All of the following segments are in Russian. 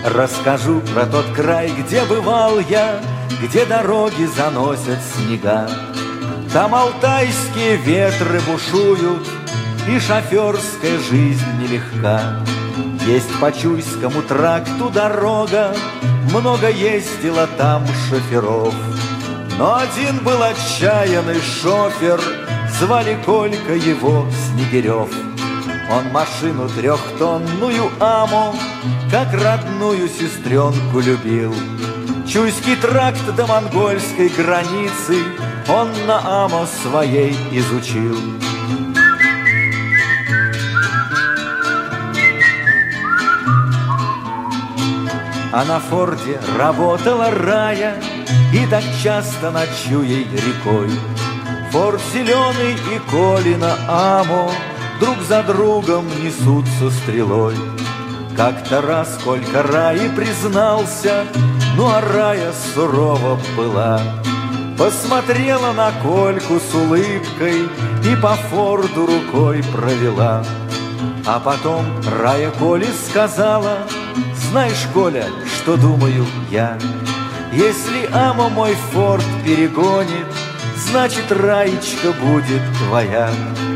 Расскажу про тот край, где бывал я, где дороги заносят снега. Там алтайские ветры бушуют, и шоферская жизнь нелегка. Есть по Чуйскому тракту дорога, много ездило там шоферов. Но один был отчаянный шофер, звали Колька его Снегирев. Он машину трехтонную АМО, как родную сестренку любил. Чуйский тракт до монгольской границы он на АМО своей изучил. А на Форде работала Рая, и так часто ночуя рекой. Форд зеленый и Колина АМО друг за другом несутся стрелой. Как-то раз Колька Раи признался, ну а Рая сурово была. Посмотрела на Кольку с улыбкой и по Форду рукой провела. А потом Рая Коле сказала: знаешь, Коля, что думаю я? Если АМО мой Форд перегонит, значит, Раечка будет твоя.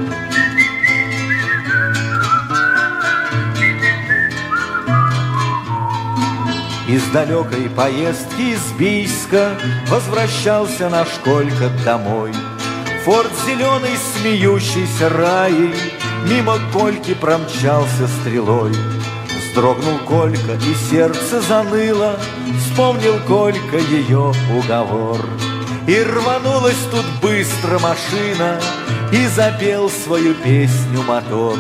Из далекой поездки из Бийска возвращался наш Колька домой. Форд зеленый, смеющийся Раей, мимо Кольки промчался стрелой. Вздрогнул Колька, и сердце заныло, вспомнил Колька ее уговор. И рванулась тут быстро машина, и запел свою песню мотор.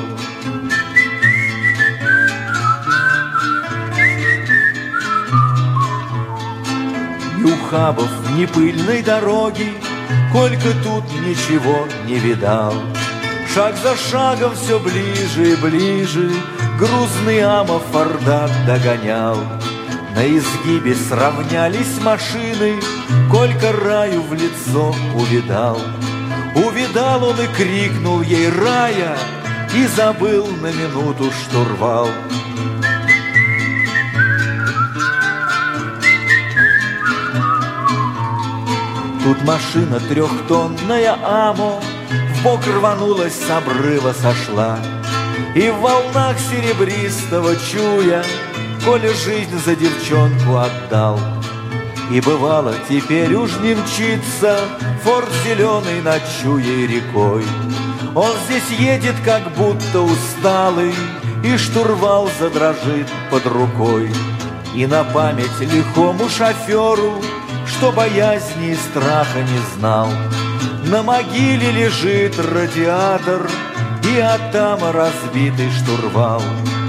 Ни ухабов, ни пыльной дороги Колька тут ничего не видал. Шаг за шагом все ближе и ближе грузный АМО Форда догонял. На изгибе сравнялись машины, Колька Раю в лицо увидал. Увидал он и крикнул ей: Рая! И забыл на минуту штурвал. Тут машина трехтонная АМО вбок рванулась, с обрыва сошла. И в волнах серебристого Чуя Коля жизнь за девчонку отдал. И бывало, теперь уж не мчится Форд зеленый над Чуей рекой. Он здесь едет, как будто усталый, и штурвал задрожит под рукой. И на память лихому шоферу, что боязни и страха не знал, на могиле лежит радиатор и от тама разбитый штурвал.